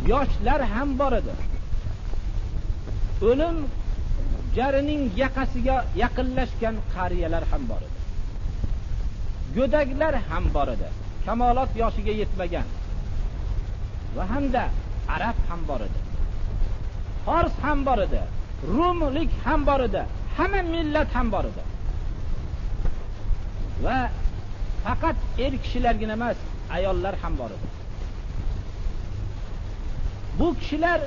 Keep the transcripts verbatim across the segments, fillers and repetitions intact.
yoshlar ham bor edi. O'lim jarining yaqasiga yaqinlashgan qariyalar ham bor edi. Go'daklar ham bor edi. Kamolot yoshiga yetmagan va hamda arab ham bor edi. Fors ham bor edi. Rumlik ham bor edi. Hamma millat ham bor edi. Va faqat er kishilargina emas, ayollar ham bor edi. Bu kishilar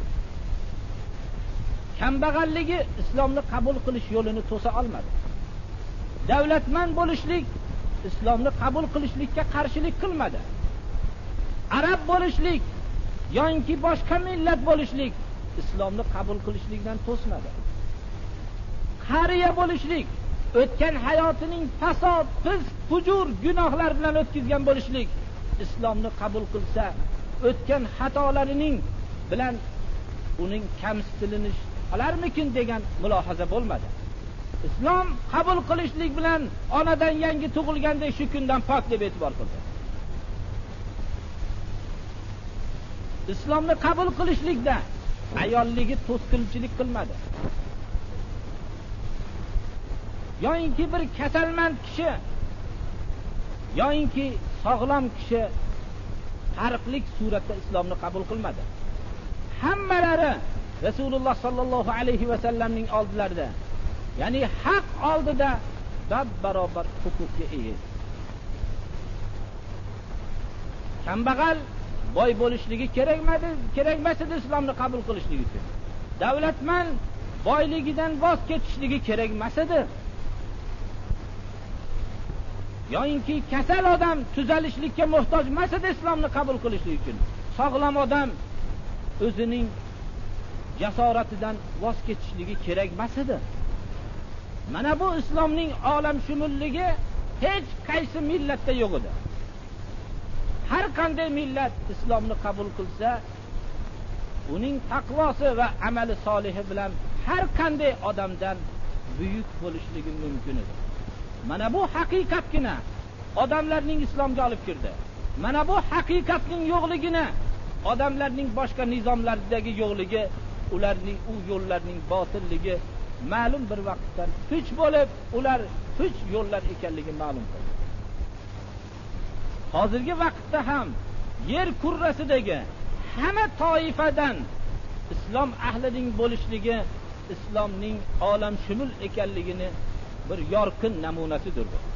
kambag'alligi islomni qabul qilish yo'lini to'sa olmadi. Davlatmand bo'lishlik islomni qabul qilishlikka qarshilik qilmadi. Arab bo'lishlik yoki boshqa millat bo'lishlik islomni qabul qilishlikdan to'smadi. Qariya bo'lishlik, o'tgan hayotining fasod, fisq, fujur, gunohlar bilan o'tkazgan bo'lishlik islomni qabul qilsa, o'tgan xatolarining bilan uning kamsitilinish olarmikin degan mulohaza bo'lmadi. Islom qabul qilishlik bilan onadan yangi tug'ilgandek shu kundan pok deb e'tibor qildi. Islomni qabul qilishlikda ayolligi to'sqinchilik qilmadi. Yo'inki bir kasalmand kishi yo'inki sog'lom kishi farqli suratda islomni qabul qilmadi. Hammalari Rasululloh sallallohu alayhi va sallamning oldilarida, ya'ni haq oldida bab barobar huquqqa ega. Kambag'al boy bo'lishligi kerakmadi, kerakmas edi islomni qabul qilishlik uchun. Davlatmand boyligidan voz kechishligi kerak emas edi. Yo'inki kasal odam tuzalishlikka muhtoj emas edi islomni qabul qilishlik uchun. Sog'lom odam o'zining jasoratidan voz kechishligi kerak emas edi. Mana bu islomning olam shumulligi hech qaysi millatda yo'q edi. Har qanday millat islomni qabul qilsa, uning taqvosi va amali solihi bilan har qanday odamdan buyuk bo'lishligi mumkin edi. Mana bu haqiqatgina odamlarning islomga olib kirdi. Mana bu haqiqatning yo'qligini, odamlarning boshqa nizomlardagi yo'qligi, ularning u yo'llarning botilligi ma'lum bir vaqtdan puch bo'lib, ular puch yo'llar ekanligi ma'lum bo'ldi. Hozirgi vaqtda ham yer kurrasidagi hamma toifadan islom ahlining bo'lishligi islomning olam shumul ekanligini bir yorqin namunasidir bu.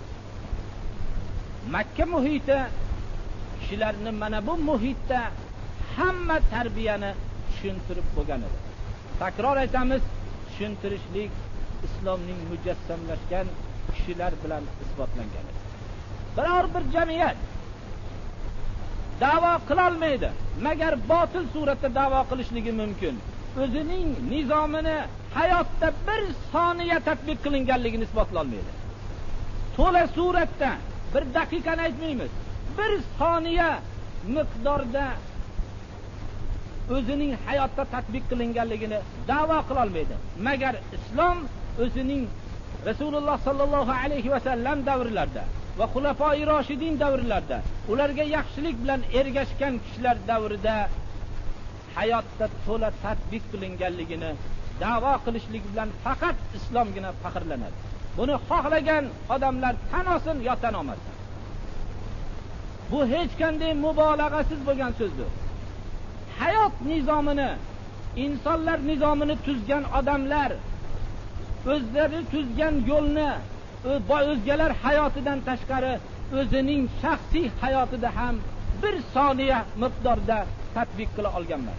Makka muhiti kishilarni mana bu muhitda hamma tarbiyani tushuntirib bo'lgan edi. Takror aytamiz, tushuntirishlik islomning mujassamlashgan kishilar bilan isbotlangan edi. Biror bir jamiyat da'vo qila olmaydi, magar botil suratda da'vo qilishligi mumkin. O'zining nizomini hayotda bir soniya tatbiq qilinganligini isbotlay olmaydi. To'la suratda bir daqiqani aytmaymiz, bir soniya miqdorda o'zining hayotda tatbiq qilinganligini da'vo qila olmaydi. Magar islom o'zining Rasululloh sallallohu alayhi va sallam davrlarida va xulafoi roshidin davrlarida ularga yaxshilik bilan ergashgan kishilar davrida hayotda to'la tatbiq qilinganligini da'vo qilishlik bilan faqat islomgina faxrlanadi. Buni xohlagan odamlar tan olsin yo tan olmasin. Bu hech qanday mubolag'asiz bo'lgan so'zdir. Hayot nizomini, insonlar nizomini tuzgan odamlar o'zlari tuzgan yo'lni o'zgalar hayotidan tashqari o'zining shaxsiy hayotida ham bir soniya miqdorda tatbiq qila olganlar.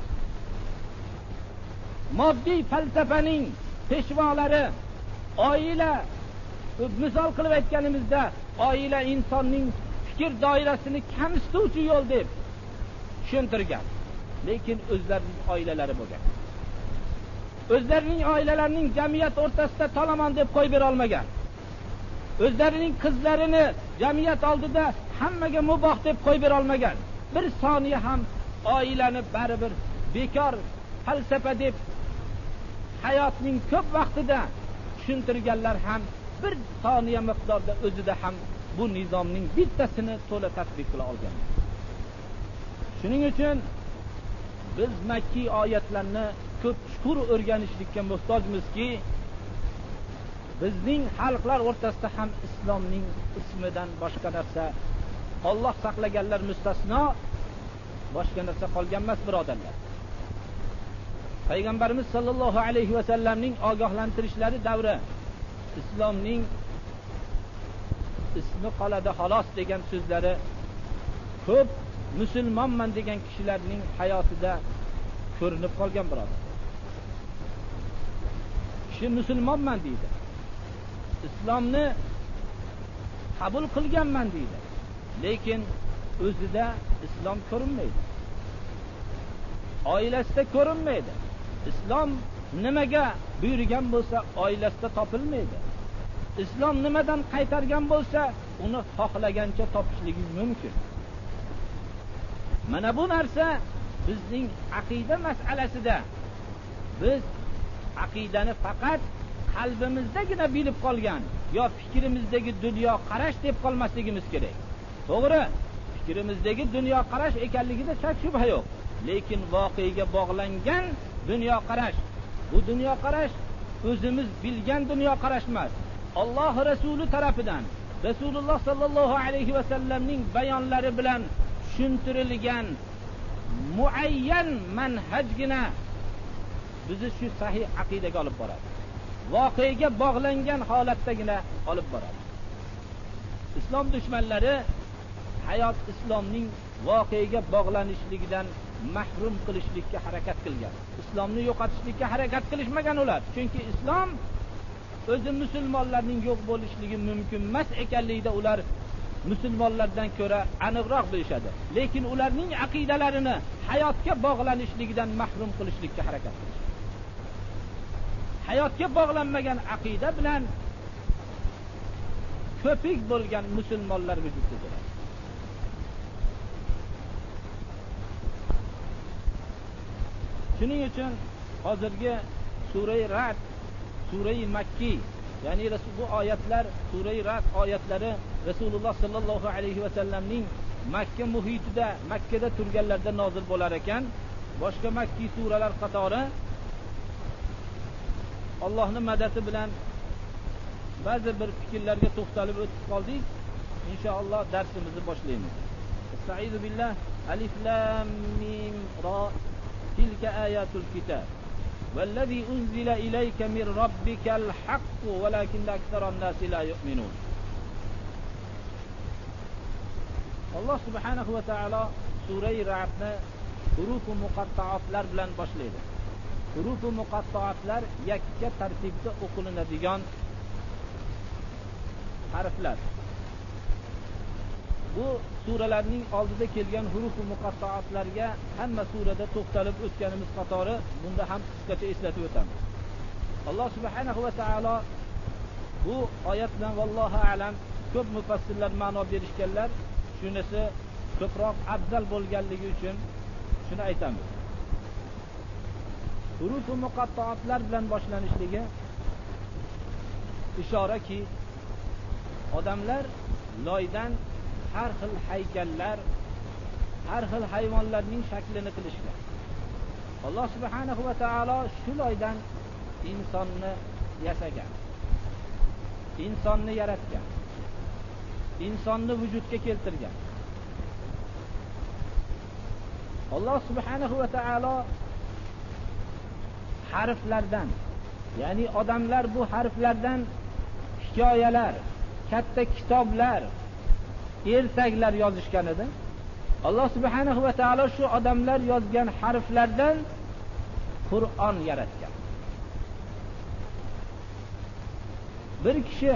Moddiy falsafaning peshvolari oila, misol qilib aytganimizda, oila insonning fikr doirasini kamsituvchi yo'l deb tushuntirgan. Lekin o'zlarining oilalari bo'lgan. O'zlarining oilalarining jamiyat o'rtasida tolaman deb qo'yib bera olmagan. O'zlarining qizlarini jamiyat oldida hammaga muboh deb qo'yib bera olmagan. Bir soniya ham oilani baribir bekor falsafa deb hayotning ko'p vaqtida tushuntirganlar ham bir soniya miqdorda o'zida ham bu nizomning bittasini to'la tatbiq qila olgan. Shuning uchun biz makki oyatlarni ko'p chuqur o'rganishlikka muhtojmizki, bizning xalqlar o'rtasida ham islomning ismidan boshqa narsa, Alloh saqlaganlar mustasno, boshqa narsa qolgan emas, birodarlar. Payg'ambarimiz sollallohu alayhi va sallamning ogohlantirishlari davri islomning ismi qoladi xolos degan so'zlari ko'p musulmonman degan kishilarning hayotida ko'rinib qolgan, birodar. Kishi musulmonman deydi, islomni qabul qilganman deydi, lekin o'zida islom ko'rinmaydi, oilasida ko'rinmaydi. Islom nimaga buyurgan bo'lsa oilasida topilmaydi. Islom nimadan qaytargan bo'lsa uni xohlagancha topishligi mumkin. Mana bu narsa bizning aqida masalasida biz aqidani faqat qalbimizdagina bilib qolgan yo fikrimizdagi dunyo qarash deb qolmasligimiz kerak. To'g'ri, fikrimizdagi dunyo qarash ekanligida shak shubha yo'q, lekin voqeaga bog'langan dunyo qarash, bu dunyo qarash o'zimiz bilgan dunyo qarash emas. Alloh Rasuli tarafidan Rasululloh sallallohu alayhi va sallamning bayonlari bilan tushuntirilgan muayyan manhajgina bizni shu sahih aqidaga olib boradi. Voqeaga bog'langan holatdagina olib boradi. Islom dushmanlari hayot islomning voqeaga bog'lanishligidan mahrum qilishlikka harakat qilgan. Islomni yo'qotishlikka harakat qilishmagan ular. Chunki islom o'zi musulmonlarning yo'q bo'lishligi mumkin emas ekanligida ular musulmonlardan ko'ra aniqroq bilishadi. Lekin ularning aqidalarini hayotga bog'lanishligidan mahrum qilishlikka harakat qilishadi. Hayotga bog'lanmagan aqida bilan ko'pik bo'lgan musulmonlar vujudda bo'ladi. Shuning uchun hozirgi sura-i Ra'd, sura-i Makki, ya'ni bu oyatlar, sura-i Ra'd oyatlari Rasululloh sallallohu alayhi va sallamning Makka muhitida, Makkada turganlarda nozil bo'lar ekan. Boshqa makki suralar qatori Allohning madadi bilan ba'zi bir fikrlarga to'xtalib o'tib qoldik. Inshaalloh darsimizni boshlaymiz. Estaizu billah. Alif lam mim ra. Tilka ayatul kitab. Vallazi unzila ilayka min rabbikal haqq walakinna aktharan nasi la yu'minun. Alloh subhanahu va taolo sura-i Ra'dni huruf va muqatta'atlar bilan boshlaydi. Huruf va muqatta'atlar yakka tartibda o'qilinadigan harflar. Bu suralarning oldida kelgan huruf va muqatta'atlarga hamma surada to'xtalib o'tganimiz qatori bunda ham qisqacha eslatib o'tamiz. Alloh subhanahu va taolo bu oyat bilan vallohu a'lam ko'p mufassirlar ma'no berishganlar, shunisi ko'proq afzal bo'lganligi uchun shuni aytamiz. Huruf va muqatta'atlar bilan boshlanishligi ishoraki odamlar loydan har xil haykallar, har xil hayvonlarning shaklini qilishgan. Alloh subhanahu va taolo shu loydan insonni yasagan. Insonni yaratgan. Insonni vujudga keltirgan. Alloh subhanahu va taolo harflardan, ya'ni odamlar bu harflardan hikoyalar, katta kitoblar, ertaklar yozishgan edi. Alloh subhanahu va taolo shu odamlar yozgan harflardan Qur'on yaratgan. Bir kishi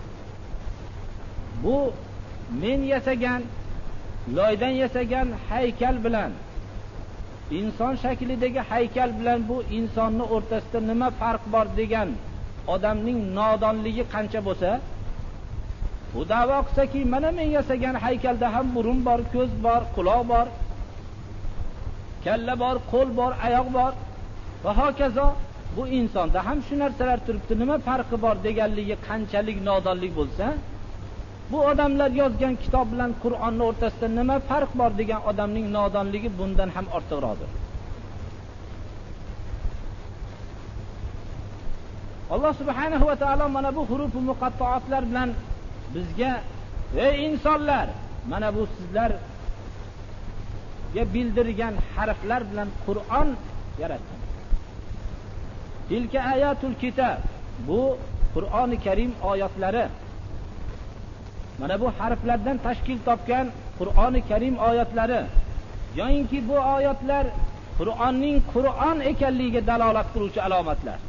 bu men yasagan, loydan yasagan haykal bilan, inson shaklidagi haykal bilan bu insonni o'rtasida nima farq bor degan odamning nodonligi qancha bo'lsa, bu da'vo qilsaki, mana men yasagan haykalda ham burun bor, ko'z bor, quloq bor, kalla bor, qo'l bor, oyoq bor va hokazo, bu insonda ham shu narsalar turibdi, nima farqi bor deganligi qanchalik nodonlik bo'lsa, bu odamlar yozgan kitob bilan Qur'onning o'rtasida nima farq bor degan odamning nodonligi bundan ham ortiqroqdir. Alloh subhanahu va taolo mana bu huruf-u muqattaotlar bilan bizga: ey insonlar, mana bu sizlarga bildirgan harflar bilan Qur'on yaratdim. Tilka ayatul kitob, bu Qur'oni Karim oyatlari. Mana bu harflardan tashkil topgan Qur'oni Karim oyatlari. Yo'inki bu oyatlar Qur'onning Qur'on ekanligiga dalolat qiluvchi alomatlar.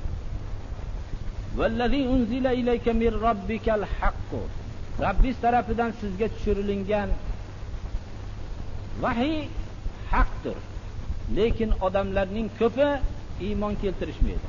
Vallazi unzila ilayka min robbikal haqq. Rabbis tarafidan sizga tushirilgan vahiy haqdir. Lekin odamlarning ko'pi iymon keltirishmaydi.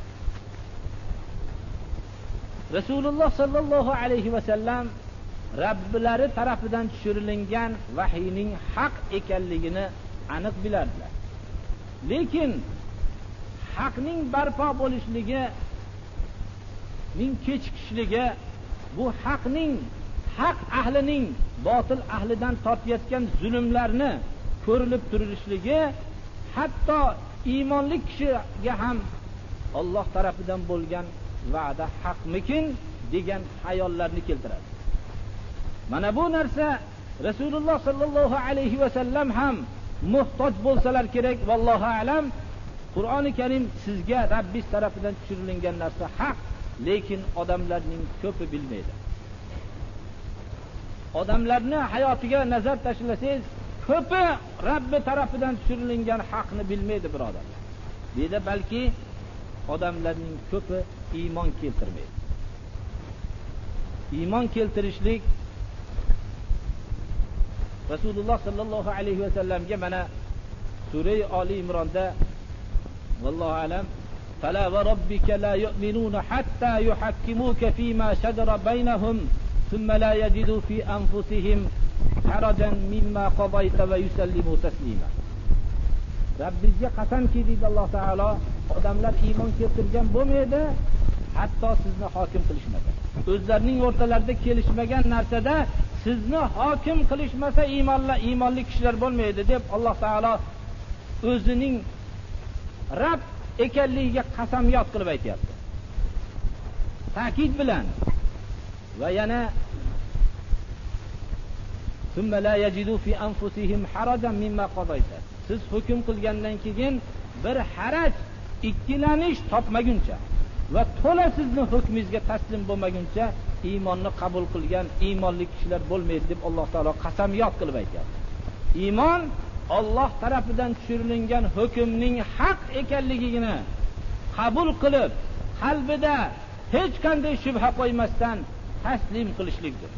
Rasululloh sallallohu alayhi va sallam Rabbilari tarafidan tushirilgan vahiyning haq ekanligini aniq bilardilar. Lekin haqning barpo bo'lishligi, ning kechikishligi, bu haqning haq ahlining botil ahlidan tortayotgan zulmlarni ko'rilib turishligi, hatto iymonli kishiga ham Alloh tarafidan bo'lgan va'da haqmikin degan xayollarni keltiradi. Mana bu narsa Rasululloh sallallohu alayhi va sallam ham muhtoj bo'lsalar kerak. Vallohu alam, Qur'oni Karim sizga Rabbis tarafidan tushirilgan narsa haq, lekin odamlarning ko'pi bilmaydi. Odamlarning hayotiga nazar tashlasangiz, ko'pi Rabbi tarafidan tushirilgan haqni bilmaydi, birodarlar. Deydi, balki odamlarning ko'pi iymon keltirmaydi. Iymon keltirishlik Rasululloh sallallohu alayhi va sallamga mana Sura Ali Imronda vallohu alam fala va robbika la yu'minuna hatta yuhakkimuka fima shajara baynahum thumma la yajidu fi anfusihim harajan mimma qadayta va yusallimu taslima. Rabbingizga qasamki, deydi Alloh taolo, odamlar iymon keltirgan bo'lmaydi, hatto sizni hokim qilishmasa. O'zlarining o'rtalarida kelishmagan narsada sizni hokim qilishmasa iymonli iymonli kishilar bo'lmaydi deb Alloh taolo o'zining Rabb ekanligiga qasamyod qilib aytayapti. Ta'kid bilan va yana thumma la yajidu fi anfusihim harajan mimma qadayta. Siz hukm qilgandan keyin bir haraj, ikkilanish topmaguncha va to'la sizni hukmingizga taslim bo'lmaguncha iymonni qabul qilgan iymonli kishilar bo'lmaydi deb Alloh taolo qasamyod qilib aytayapti. Iymon Alloh tarafidan tushirilgan hukmning haq ekanligini qabul qilib, qalbida hech qanday shubha qo'ymasdan taslim qilishlikdir.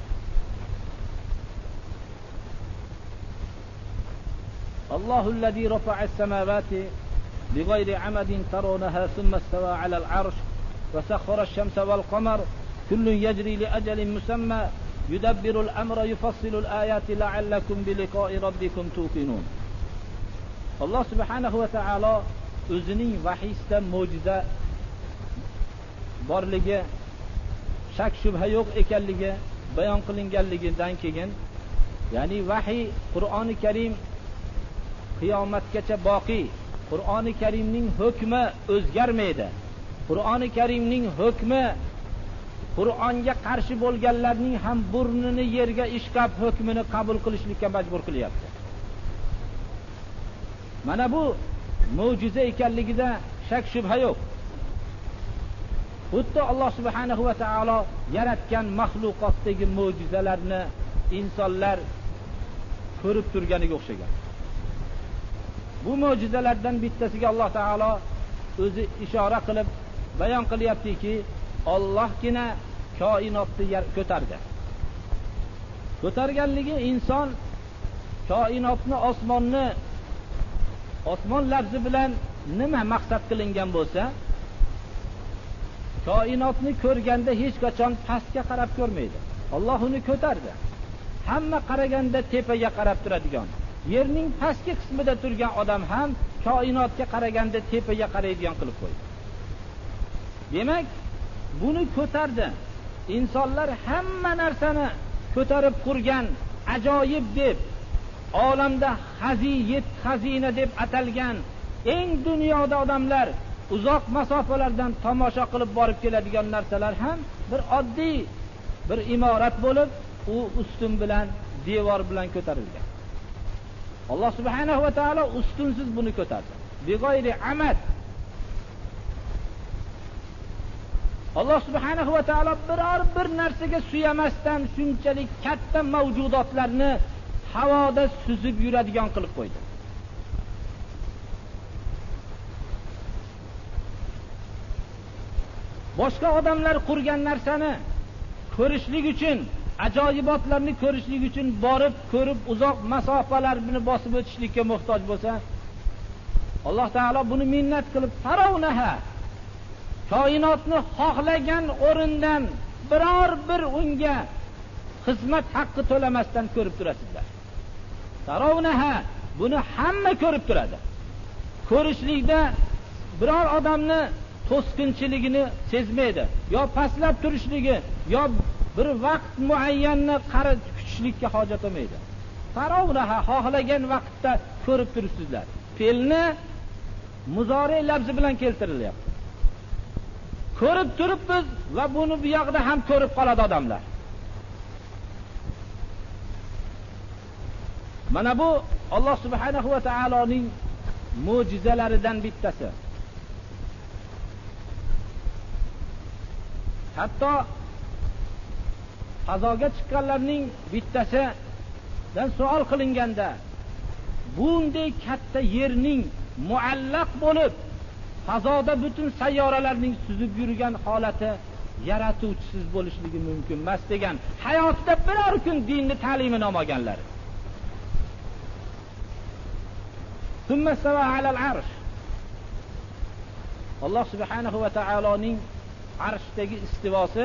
Allohullazi rafa'a as-samawati bighayri 'amadin tarawnaha thumma istawa 'ala al-'arsh wa sakhkhara ash-shamsa wal-qamara kullun yajri li ajalin musamma yudabbiru al-amra yufassilu al-ayati la'allakum bi liqa'i rabbikum tuqinun. Alloh subhanahu va taolo o'zining vahiysida mo'jiza borligi, shak shubha yo'q ekanligi bayon qilinganligidan keyin, ya'ni vahiy Qur'oni Karim qiyomatgacha boqiy. Qur'oni Karimning hukmi o'zgarmaydi. Qur'oni Karimning hukmi Qur'onga qarshi bo'lganlarning ham burnini yerga ishqab hukmini qabul qilishlikka majbur qilyapti. Mana bu mo'jiza ekanligida shak shubha yo'q. Xuddi Alloh subhanahu va taolo yaratgan mahluqotdagi mo'jizalarni insonlar ko'rib turganiga o'xshagan. Bu mo'jizalardan bittasiga Alloh taolo o'zi ishora qilib bayon qilyaptiki, Allohgina koinotni ko'tardi. Ko'targanligi inson koinotni, osmonni, osmon lafzi bilan nima maqsad qilingan bo'lsa, koinotni ko'rganda hech qachon pastga qarab ko'rmaydi. Alloh uni ko'tardi. Hamma qaraganda tepaga qarab turadigan, yerning pastki qismida turgan odam ham koinotga qaraganda tepaga qaraydigan qilib qo'ydi. Demak, buni ko'tardi. Insonlar hamma narsani ko'tarib qurgan ajoyib deb, olamda xaziyet xazina deb atalgan eng dunyoda odamlar uzoq masofalardan tomosha qilib borib keladigan narsalar ham bir oddiy bir imorat bo'lib, u ustun bilan, devor bilan ko'tarilgan. Alloh subhanahu va taolo ustunsiz buni ko'tardi. Big'oyri amad. Alloh subhanahu va taolo biror bir narsaga suyamasdan shunchalik katta mavjudotlarni havoda suzib yuradigan qilib qo'ydi. Boshqa odamlar qurgan narsani ko'rishlik uchun, ajoyibotlarni ko'rishlik uchun borib ko'rib uzoq masofalarni bosib o'tishlikka muhtoj bo'lsa, Alloh taolo buni minnat qilib tarovnaha, koinotni xohlagan o'rindan biror bir unga xizmat haqqi to'lamasdan ko'rib turasizlar. Tarovnaha, buni hamma ko'rib turadi. Ko'rishlikda biror odamni to'sqinchiligini sezmaydi, yo pastlab turishligi, yo bir vaqt muayyanni qarab kutishlikka hojat bo'lmaydi. Tarovnaha, xohlagan vaqtda ko'rib turibsizlar. Fe'lni muzori lafzi bilan keltirilyapti. Ko'rib turibmiz va buni bu yoqda ham ko'rib qoladi odamlar. Mana bu Alloh subhanahu va taoloning mo'jizalaridan bittasi. Hatto fazoga chiqqanlarning bittasidan savol qilinganda, bunday katta yerning muallaq bo'lib, fazoda butun sayyoralarning suzib yurgan holati yaratuvchisiz bo'lishligi mumkin emas degan, hayotda biror kun dinni ta'limini olmaganlar. Thumma stawa alal arsh. Alloh subhanahu va taoloning arshdagi istivosi,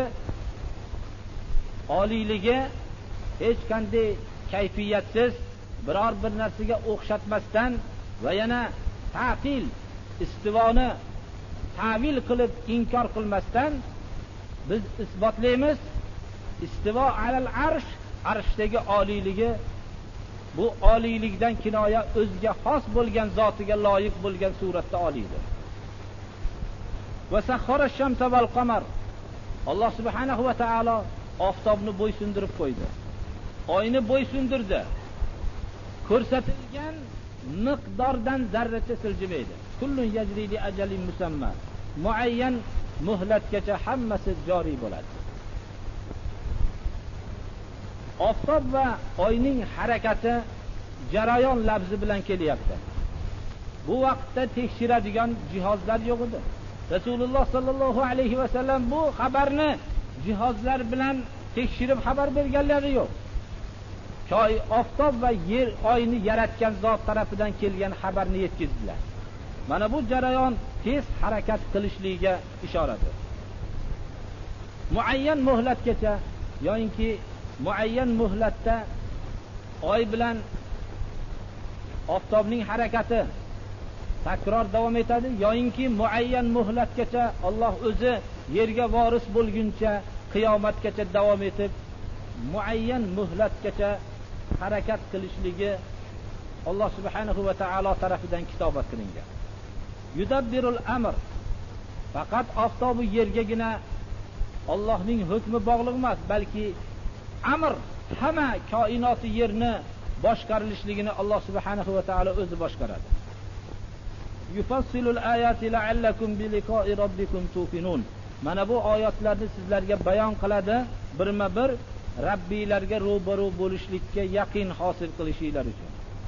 oliyligi hech qanday kayfiyatsiz, biror bir narsaga o'xshatmasdan va yana ta'til, istivoni ta'vil qilib inkor qilmasdan biz isbotlaymiz. Istivo alal arsh, arshdagi oliyligi, bu oliylikdan kinoya o'ziga xos bo'lgan, zotiga loyiq bo'lgan suratda oliydir. Va sahhara ash-shamsa val qamar. Alloh subhanahu va taolo oftobni bo'ysundirib qo'ydi. Oyni bo'ysundirdi. Ko'rsatilgan miqdordan zarracha siljimaydi. Kullun yajri li ajalin musamma. Muayyan muhlatgacha hammasi joriy bo'ladi. Oftob va oyning harakati jarayon lafzi bilan kelyapti. Bu vaqtda tekshiradigan jihozlar yo'q edi. Rasululloh sallallohu alayhi va sallam bu xabarni jihozlar bilan tekshirib xabar berganlari yo'q. Choy, oftob va yer, oyni yaratgan zot tarafidan kelgan xabarni yetkazdilar. Mana bu jarayon tez harakat qilishligiga ishoradir. Muayyan muhlatgacha yoki muayyan muhlatda oy bilan oftobning harakati takror davom etadi, yoinki muayyan muhlatgacha Alloh o'zi yerga voris bo'lguncha qiyomatgacha davom etib, muayyan muhlatgacha harakat qilishligi Alloh subhanahu va taolo tarafidan kitobat qilingan. Yudabbirul amr. Faqat oftob yergagina Allohning hukmi bog'liq emas, balki amr, hamma koinoti yerni boshqarilishligini Alloh subhanahu va taolo o'zi boshqaradi. Yufassilul ayati la'allakum bi liqa'i robbikum tuqinun. Mana bu oyatlarni sizlarga bayon qiladi, birma-bir Rabbilarga ro'baro bo'lishlikka yaqin hosil qilishinglar uchun.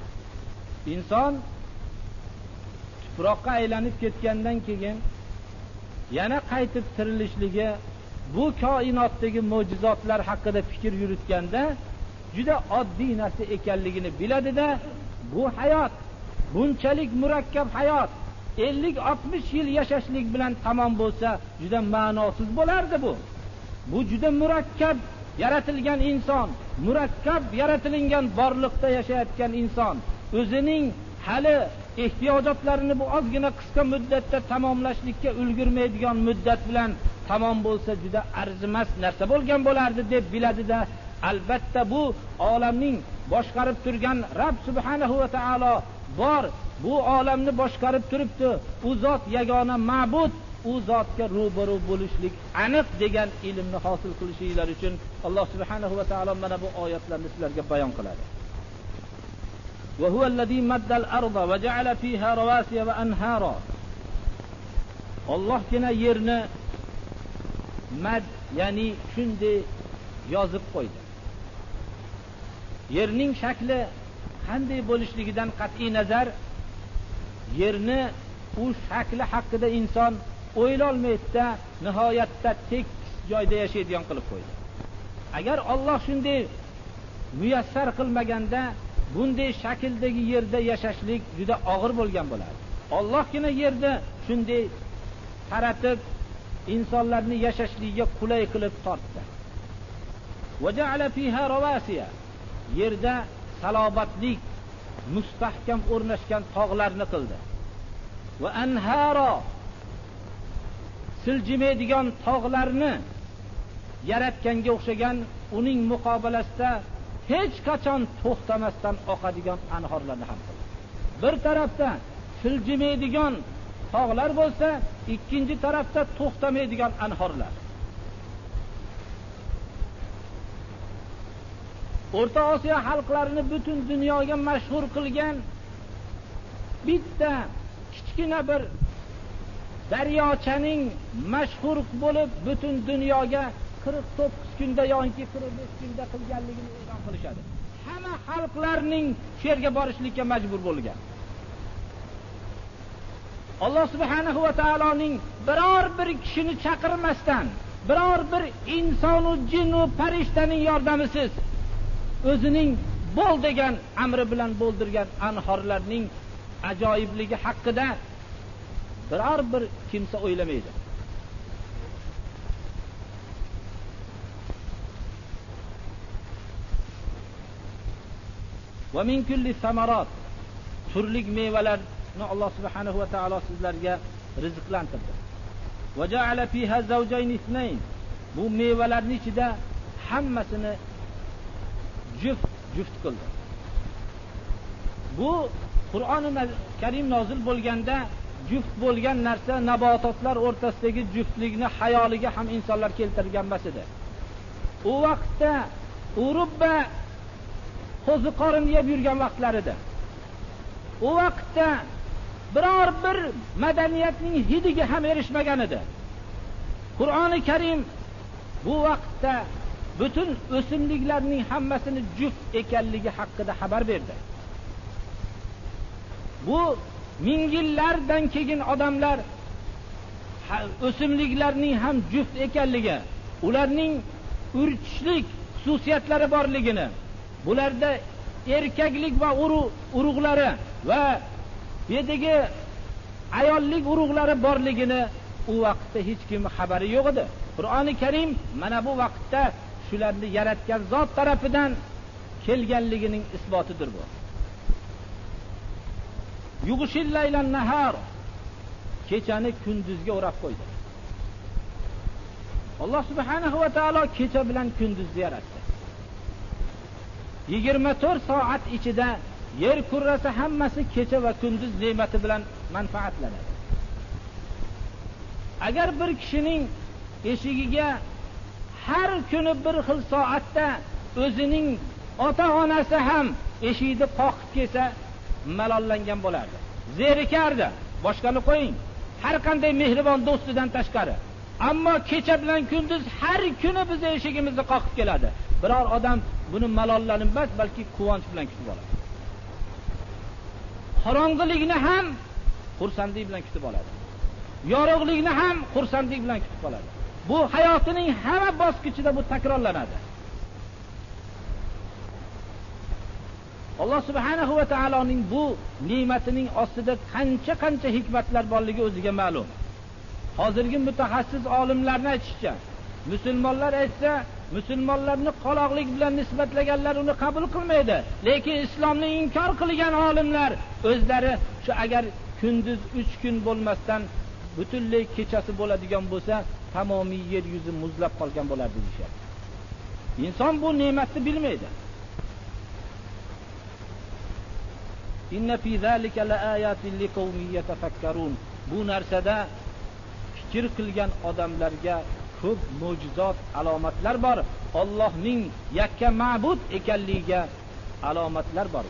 Inson tuproqqa aylanib ketgandan keyin yana qaytib tirilishligi, bu koinotdagi mo'jizotlar haqida fikr yuritganda juda oddiy narsa ekanligini biladida, bu hayot bunchalik murakkab hayot ellik oltmish yil yashashlik bilan tamom bo'lsa juda ma'nosiz bo'lardi bu. Bu juda murakkab yaratilgan inson, murakkab yaratilgan borliqda yashayotgan inson o'zining hali ehtiyojotlarini bu ozgina qisqa muddatda tamomlashlikka ulgurmaydigan muddat bilan tamom bo'lsa juda arzimas narsa bo'lgan bo'lardi deb biladida, albatta bu olamning boshqarib turgan Rabb subhanahu va taolo bor, bu olamni boshqarib turibdi, u zot yagona ma'bud, u zotga ro'baro bo'lishlik aniq degan ilmni hosil qilishinglar uchun Alloh subhanahu va taolo mana bu oyatlarni sizlarga bayon qiladi. Va huvallazi maddal arda va ja'ala fiha rawasiya va anhara. Allohgina yerni mad, ya'ni shunday yozib qo'ydi. Yerning shakli qanday bo'lishligidan qat'iy nazar yerni u shakli haqida inson o'ylolmaydi, nihoyatda tekis joyda yashaydigan qilib qo'ydi. Agar Alloh shunday muyassar qilmaganda bunday shakldagi yerda yashashlik juda og'ir bo'lgan bo'lardi. Allohgina yerda shunday taratib insonlarni yashashligiga qulay qilib tortdi. Va ja'ala fiha rawasiya, yerda salobatlik, mustahkam o'rnashgan tog'larni qildi. Va anhara, siljimaydigan tog'larni yaratganga o'xshagan, uning muqobilasida hech qachon to'xtamasdan oqadigan anhorlarni ham qildi. Bir tarafda siljimaydigan tog'lar bo'lsa, ikkinchi tarafda to'xtamaydigan anhorlar. O'rta Osiyo xalqlarini butun dunyoga mashhur qilgan bitta kichkina bir daryochaning mashhur bo'lib butun dunyoga qirq to'qqiz kunda yoki qirq besh kunda qilganligini e'lon qilishadi. Hamma xalqlarning shu yerga borishlikka majbur bo'lgan. Alloh subhanahu va taoloning biror bir kishini chaqirmasdan, biror bir inson va jin va farishtaning yordamisiz o'zining bo'l degan amri bilan bo'ldirgan anhorlarning ajoyibligi haqida biror bir kimsa o'ylamaydi. Va min kulli samarat, turli mevalarni Alloh subhanahu va taolo sizlarga rizqlantirdi. Va ja'ala fiha zawjayn ithnayn, bu mevalarning ichida hammasini juft juft qildi. Bu Qur'oni Karim nozil bo'lganda juft bo'lgan narsa nabototlar o'rtasidagi juftlikni hayoliga ham insonlar keltirgan emas edi. U vaqtda Urubba qo'zi qorin yeb yurgan vaqtlarida, u vaqtda biror bir madaniyatning hidiga ham erishmagan edi. Qur'oni Karim bu vaqtda butun o'simliklarning hammasini juft ekanligi haqida xabar berdi. Bu ming yillardan keyin odamlar o'simliklarning ham juft ekanligi, ularning urchishlik xususiyatlari borligini, bularda erkaklik va urug'lari va bedagi ayollik urug'lari borligini u vaqtda hech kim xabari yo'q edi. Qur'oni Karim mana bu vaqtda shularni yaratgan zot tarafidan kelganligining isbotidir bu. Yughshil laylan nahar, kechani kunduzga o'rab qo'ydi. Alloh subhanahu va taolo kecha bilan kunduzni yaratdi. yigirma to'rt soat ichida yer kurrasi hammasi kecha va kunduz ne'mati bilan manfaatlanadi. Agar bir kishining eshigiga har kuni bir xil soatda o'zining ota-onasi ham eshikni qoqib kelsa, malollangan bo'lardi. Zerikardi. Boshqani qo'ying, har qanday mehribon do'stidan tashqari. Ammo kecha bilan kunduz har kuni biz eshigimizni qoqib keladi. Biror odam buni malollanib emas, balki quvonch bilan kutib oladi. Qorong'ilikni ham xursandlik bilan kutib oladi. Yorug'likni ham xursandlik bilan kutib oladi. Bu hayotining hamma bosqichida bu takrorlanadi. Alloh subhanahu va taoloning bu ne'matining ostida qancha-qancha hikmatlar borligi o'ziga ma'lum. Hozirgi mutaxassis olimlarning aytishicha, musulmonlar aytsa, musulmonlarni qaloqlik bilan nisbatlaganlar uni qabul qilmaydi. Lekin islomni inkor qilgan olimlar o'zlari shu agar kunduz uch kun bo'lmasdan butunlay kechasi bo'ladigan bo'lsa, tamomiy yer yuzi muzlab qolgan bo'lardi deyshadi. Inson bu ne'matni bilmaydi. inna fi zalika laayatin liqaumin yatafakkarun. Bu narsada fikr qilgan odamlarga ko'p mo'jizot, alomatlar bor. Allohning yakka ma'bud ekanligiga alomatlar bor.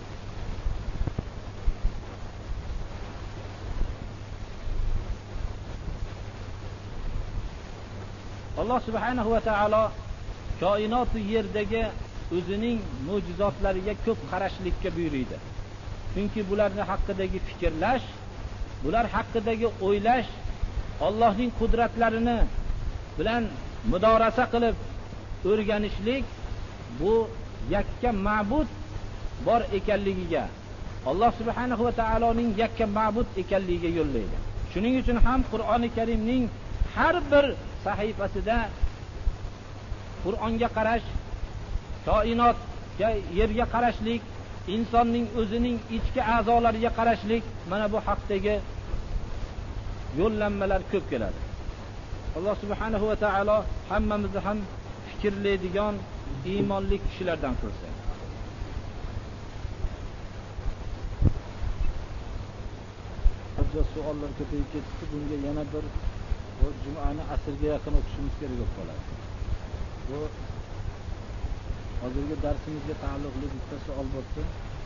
Alloh subhanahu va taolo koinot va yerdagi o'zining mo'jizotlariga ko'p qarashlikka buyurdi. Chunki bularning haqidagi fikrlash, bular haqidagi o'ylash, Allohning qudratlarini bilan mudorasa qilib o'rganishlik bu yakka ma'bud bor ekanligiga, Alloh subhanahu va taoloning yakka ma'bud ekanligiga yo'llaydi. Shuning uchun ham Qur'oni Karimning har bir sahifasida Qur'onga qarash, koinotga, yerga qarashlik, insonning o'zining ichki a'zolariga qarashlik, mana bu haqdagi yo'llanmalar ko'p keladi. Alloh subhanahu va taolo hammamizni ham fikrlaydigan iymonli kishilardan qilsin. Hozir savollar ko'payib ketdi. Bunga yana bir jumani asrga yaqin o'qishimiz kerak bo'lib qoladi. Bu hozirgi darsimizga taalluqli bitta savol bo'lsa,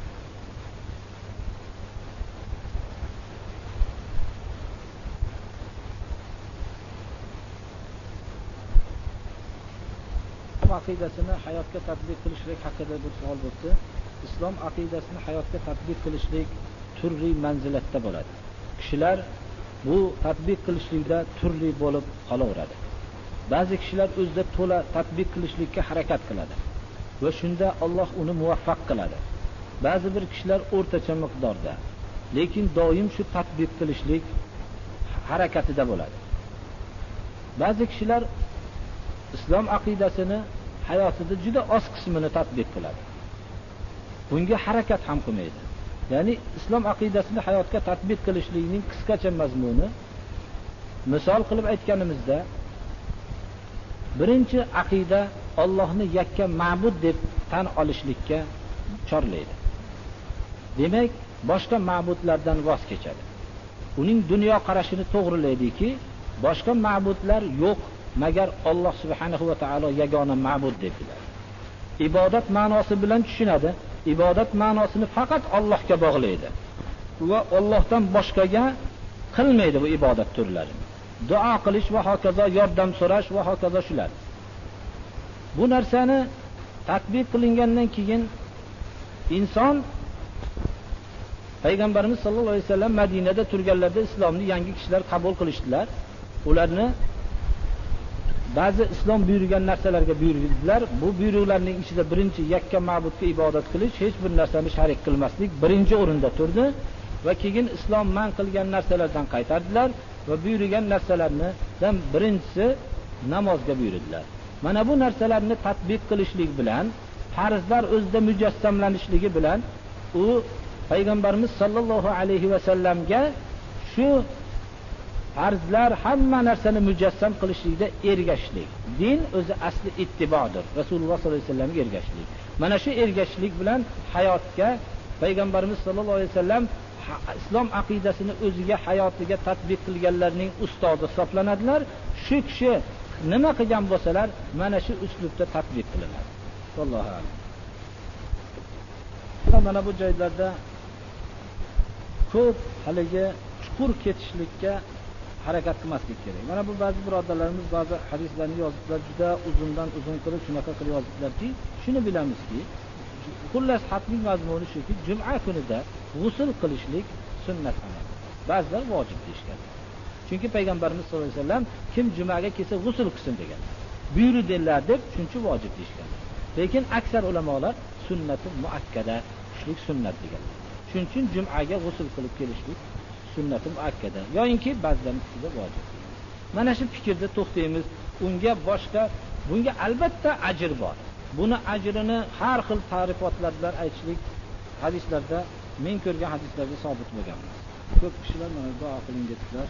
aqidasini hayotga tatbiq qilishlik haqida bir savol bo'lsa, islom aqidasini hayotga tatbiq qilishlik turli manzilatda bo'ladi. Kishilar bu tatbiq qilishlikda turli bo'lib qolaveradi. Ba'zi kishilar o'zida to'la tatbiq qilishlikka harakat qiladi va shunda Alloh uni muvaffaq qiladi. Ba'zi bir kishilar o'rtacha miqdorda, lekin doim shu tatbiq qilishlik harakatida bo'ladi. Ba'zi kishilar islom aqidasini hayotida juda oz qismini tatbiq qiladi. Bunga harakat ham qilmaydi. Ya'ni islom aqidasini hayotga tatbiq qilishlikning qisqacha mazmuni, misol qilib aytganimizda, birinchi aqida Allohni yakka ma'bud deb tan olishlikka chorlaydi. Demak, boshqa ma'budlardan voz kechadi. Uning dunyo qarashini to'g'rilaydiki, boshqa ma'budlar yo'q magar Alloh subhanahu va taolo yagona ma'bud deb biladi. Ibodat ma'nosi bilan tushunadi. Ibodat ma'nosini faqat Allohga bog'laydi va Allohdan boshqaga qilmaydi bu ibodat turlarini. Duo qilish va hokazo, yordam so'rash va hokazo shular. Bu narsani tatbiq qilingandan keyin inson Payg'ambarimiz sollallohu alayhi vasallam Madinada turganlarida islomni yangi kishilar qabul qilishdilar. Ularni ba'zi islom buyurgan narsalarga buyurdilar. Bu buyruqlarning ichida birinchi yakka ma'budga ibodat qilish, hech bir narsani sharik qilmaslik birinchi o'rinda turdi va keyin islom man qilgan narsalardan qaytardilar va buyurgan narsalardan birinchisi namozga buyurdilar. Mana bu narsalarni tatbiq qilishlik bilan, farzlar o'zida mujassamlanishligi bilan u Payg'ambarimiz sollallohu alayhi va sallamga shu farzlar hamma narsani mujassam qilishlikda ergashishlik. Din o'zi asli ittibodir. Rasululloh sollallohu alayhi vasallamga ergashishlik. Mana shu ergashishlik bilan hayotga Payg'ambarimiz sollallohu alayhi vasallam islom aqidasini o'ziga hayotiga tatbiq qilganlarning ustozi hisoblanadilar. Shu kishi nima qilgan bo'lsalar, mana shu uslubda tatbiq qilinadi. Allohu a'lam. Mana bu joylarda ko'p haligi chuqur ketishlikka harakat qilmaslik kerak. Mana bu ba'zi birodarlarimiz ba'zi hadislarni yoziblar, juda uzundan uzun qilib shunaqa qilib yoziblarki, shuni bilamizki, xullas xatning mazmuni shuki, juma kunida g'usl qilishlik sunnat amal. Ba'zilar vojib deyishgan. Chunki Payg'ambarimiz sollallohu alayhi vasallam kim jumaga kelsa g'usl qilsin degan. Buyurdilar deb shuncha vojib deyishgan. Lekin aksar ulamolar sunnati muakkada, qilishlik sunnat degan. Shuning uchun jumaga g'usl qilib kelishlik sunnati muakkada yo'inki ba'zilarning ustida vojib. Mana shu fikrda to'xtaymiz. Unga boshqa, bunga albatta ajr bor. Buni ajrini har xil ta'rifotlar bilan aytishlik hadislarda, men ko'rgan hadislarda sabit bo'lgan. Ko'p kishilar mana duo qiling dedilar.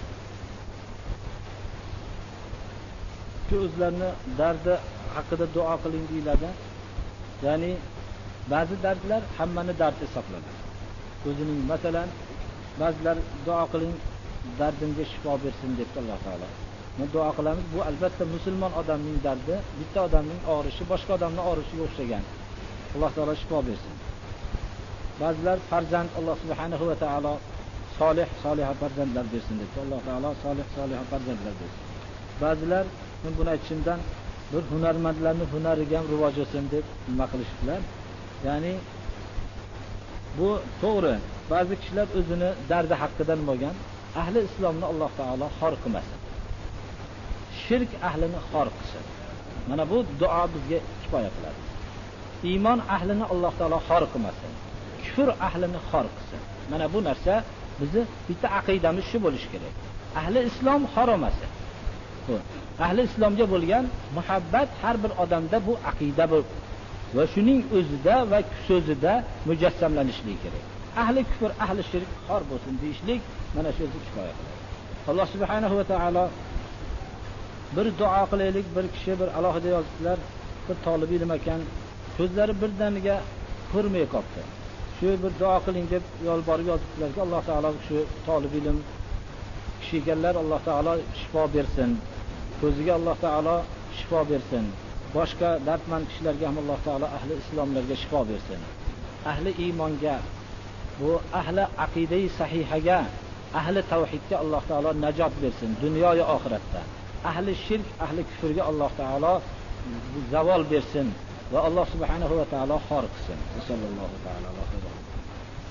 Shu o'zlarini dardi haqida duo qiling deyiladi. Ya'ni ba'zi dardlar hammani dard hisoblanadi. o'zining masalan ba'zilar duo qiling dardimga shifo bersin deb Alloh taolo. Men duo qilamiz, bu albatta musulmon odamning dardi, bitta odamning og'rishi boshqa odamning og'rishiga o'xshagan. Alloh taolo shifo bersin. Ba'zilar farzand Alloh subhanahu va taolo solih solih farzandlar bersin deb Alloh taolo solih solih farzandlar bersin. Ba'zilar men buni aytishimdan bir hunarmandlarning hunariga ham rivoj olsin deb nima qilishibdilar. Ya'ni bu to'g'ri. Ba'zi kishilar o'zini dardi haqqidan bo'lgan ahli islomni Alloh taolo xor qilmasin. Shirk ahlini xor qilsin. Mana bu duo bizga kifoya qiladi. Iymon ahlini Alloh taolo xor qilmasin. Kufr ahlini xor qilsin. Mana bu narsa bizni bitta aqidamiz shu bo'lishi kerak. Ahli islom xor olmasin. Bu ahli islomga bo'lgan muhabbat har bir odamda bu aqida bor va shuning o'zida va so'zida mujassamlanishligi kerak. Ahli kufr, ahli shirk xor bo'lsin deyishlik mana shu o'zi kifoya qiladi. Alloh subhanahu va taolo bir duo qilaylik, bir kishi bir alohida yozibdilar, bir talab ilm ekan, ko'zlari birdaniga ko'rmay qoldi. Shu bir duo qiling deb yolborib yozibdilarki, Alloh taolo shu talab ilm kishigalar Alloh taolo shifo bersin. Ko'ziga Alloh taolo shifo bersin. Boshqa dardmand kishilarga ham Alloh taolo ahli islomlarga shifo bersin. Ahli iymonga, bu ahli aqidai sahihaga, ahli tavhidga Alloh taolo najot bersin dunyo va oxiratda. Ahli shirk, ahli kufrga Alloh taolo zavol bersin va Alloh subhanahu va taolo xor qilsin. Sallallohu taala alayhi va sallam.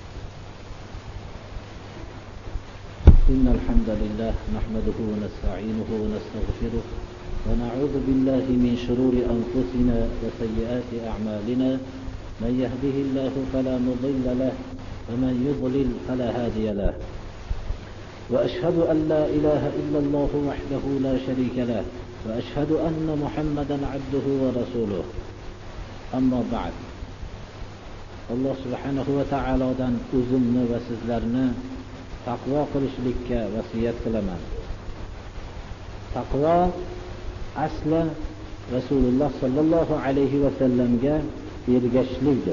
Innal hamdalillah nahmaduhu va nasta'inuhu va nastaghfiruh wa na'udhu billahi min shururi anfusina wa sayyiati a'malina. Man yahdihillahu fala mudilla lahu wa man yudlil fala hadiya lahu. وأشهد أن لا إله إلا الله وحده لا شريك له وأشهد أن محمدا عبده ورسوله أما بعد الله سبحانه وتعالى دان o'zimni va sizlarni taqvo qilishlikka vasiyat qilaman. Taqvo asli Rasululloh sallallohu alayhi va sallamga ergashishlikdir.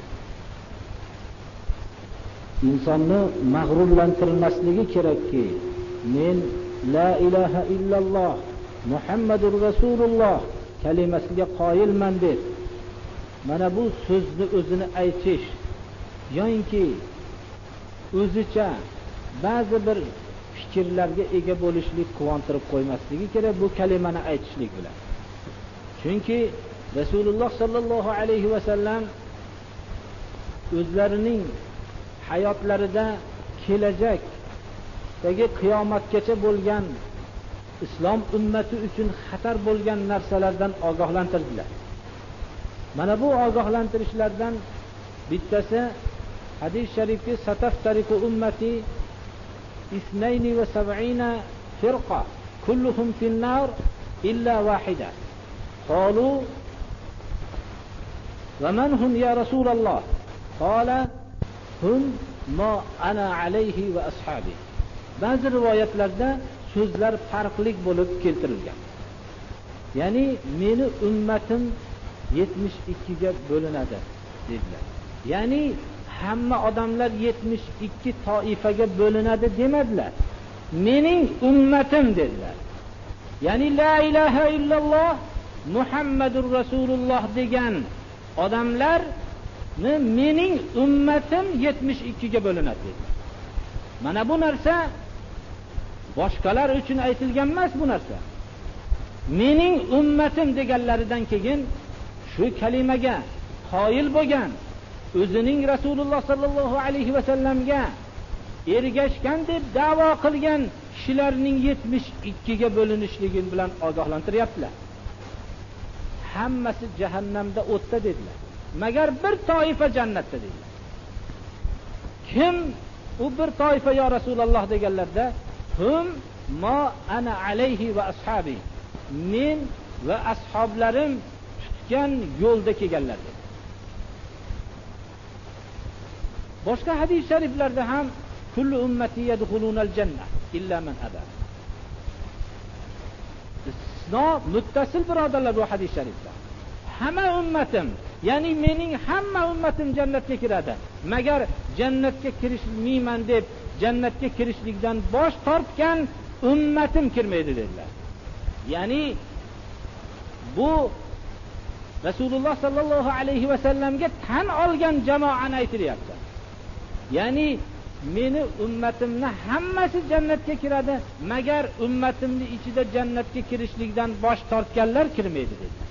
insonni mag'rurlantirmasligi kerakki, men la ilaha illalloh Muhammadur Rasululloh kalimasiga qoyilman deb mana bu so'zni o'zini aytish yoki o'zicha ba'zi bir fikrlarga ega bo'lishlik quvontirib qo'ymasligi kerak bu kalimani aytishlik bilan. Chunki Rasululloh sallallohu alayhi va sallam o'zlarining hayotlarida kelajakdagi qiyomatgacha bo'lgan islom ummati uchun xatar bo'lgan narsalardan ogohlantirdilar. Mana bu ogohlantirishlardan bittasi hadis sharifki sataftariqu ummati اثنين وسبعين فرقة كلهم في النار إلا واحدة قالوا ومن هم يا رسول الله قال هم ما أنا عليه وأصحابي. Bazı rivoyatlarda so'zlar farqli bo'lib keltirilgan. Ya'ni meni ummatim yetmish ikki ga bo'linadi dedilar. Ya'ni hamma odamlar yetmish ikki toifaga bo'linadi demadilar. Mening ummatim dedilar. Ya'ni la ilaha illalloh Muhammadur Rasululloh degan odamlar mening ummatim yetmish ikki ga bo'linadi dedilar. Mana bu narsa boshqalar uchun aytilgan emas bu narsa. Mening ummatim deganlaridan keyin shu kalimaga qoyil bo'lgan o'zining Rasululloh sallallohu alayhi va sallamga ergashgan deb da'vo qilgan kishilarning yetmish ikki ga bo'linishligi bilan ogohlantiryaptilar. Hammasi jahannamda o'tda dedilar. Magar bir toifa jannatda dedilar. Kim u bir toifa yo Rasululloh deganlarda hum ma ana alayhi va ashabi. Men va ashoblarim tutgan yo'lda kelganlar dedi. Boshqa hadis shariflarda ham kullu ummati yadkhulunal jannah illa man aba. Istisno muttasil birodarlar bu hadis sharifda. Hamma ummatim ya'ni mening hamma ummatim jannatga kiradi, magar jannatga kirishmayman deb jannatga kirishlikdan bosh tortgan ummatim kirmaydi dedilar. Ya'ni bu Rasululloh sallallohu alayhi va sallamga tan olgan jamoani aytiryapti. Ya'ni meni ummatimni hammasi jannatga kiradi, magar ummatimning ichida jannatga kirishlikdan bosh tortganlar kirmaydi dedilar.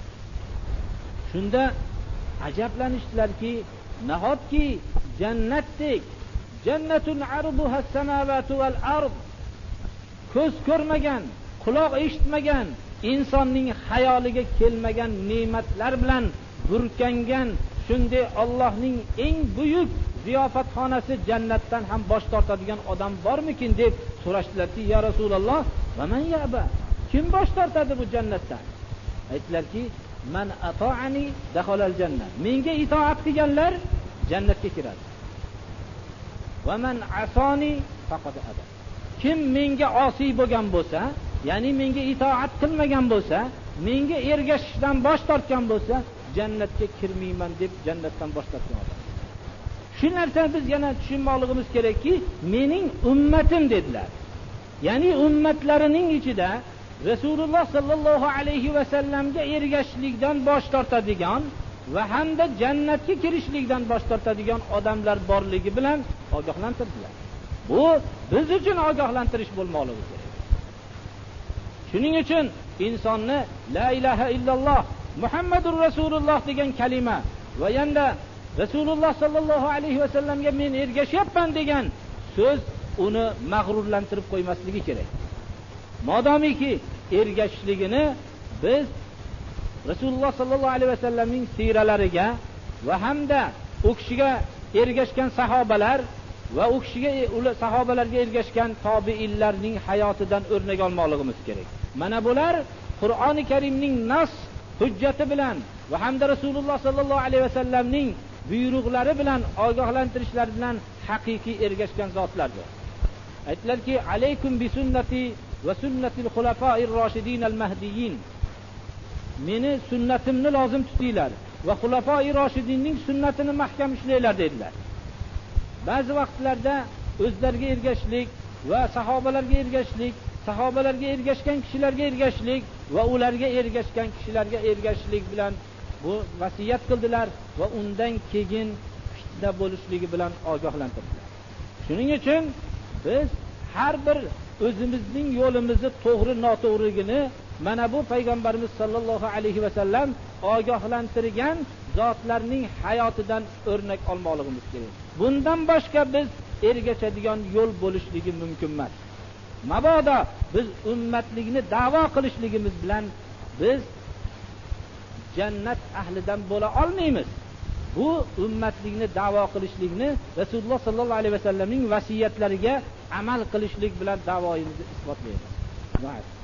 Shunda ajablanishdilarki, nahotki jannatdek, jannatun arduha as-samawati wal ard, ko'z ko'rmagan, quloq eshitmagan, insonning xayoliga kelmagan ne'matlar bilan burkangan shunday Allohning eng buyuk ziyofatxonasi jannatdan ham bosh tortadigan odam bormikin deb so'rashdilarki, ya Rasululloh, va man yaba, kim bosh tortadi bu jannatdan? Aytdilarki, man ata'ani dakhalal jannah, menga itoat qilganlar jannatga kiradi. Va man asani faqad aba, kim menga osiy bo'lgan bo'lsa, ya'ni menga itoat qilmagan bo'lsa, menga ergashishdan bosh tortgan bo'lsa, jannatga kirmayman deb jannatdan bosh tortgan odam. Shu narsani biz yana tushunmoqligimiz kerakki, mening ummatim dedilar. Ya'ni ummatlarining ichida Rasululloh sallallohu alayhi va sallamga ergashishlikdan bosh tortadigan va hamda jannatga kirishlikdan bosh tortadigan odamlar borligi bilan ogohlantirdilar. Bu biz uchun ogohlantirish bo'lmoqligi kerak. Shuning uchun insonni la ilaha illalloh Muhammadur Rasululloh degan kalima va yanda Rasululloh sallallohu alayhi va sallamga men ergashyapman degan so'z uni mag'rurlantirib qo'ymasligi kerak. Modomiki ergashishligini biz Rasululloh sallallohu alayhi va sallamning siralariga va hamda u kishiga ergashgan sahobalar va u kishiga ular sahobalarga ergashgan tobiinlarning hayotidan o'rnak olmoqligimiz kerak. Mana bular Qur'oni Karimning nas hujjati bilan va hamda Rasululloh sallallohu alayhi va sallamning buyruqlari bilan ogohlantirishlar bilan haqiqiy ergashgan zotlardir. Aytdilarki, alaykum bi sunnati va sunnatil xulafair roshidin al mahdiyyin, meni sunnatimni lozim tutinglar va xulafoi roshidinning sunnatini mahkam ushlanglar dedilar. Ba'zi vaqtlarda o'zlariga ergashishlik va sahobalarga ergashishlik, sahobalarga ergashgan kishilarga ergashishlik va ularga ergashgan kishilarga ergashishlik bilan bu vasiyat qildilar va undan keyin fitna bo'lishligi bilan ogohlantirdilar. Shuning uchun biz har bir o'zimizning yo'limizni to'g'ri noto'g'riligini mana bu payg'ambarimiz sollallohu alayhi va sallam ogohlantirgan zotlarning hayotidan o'rnak olmoqligimiz kerak. Bundan boshqa biz ergashadigan yo'l bo'lishligi mumkin emas. Mabodo biz ummatlikni da'vo qilishligimiz bilan biz jannat ahlidan bo'la olmaymiz. Bu ummatlikni da'vo qilishlikni Rasululloh sallallohu alayhi va sallamning vasiyatlariga amal qilishlik bilan da'voimizni isbotlaymiz.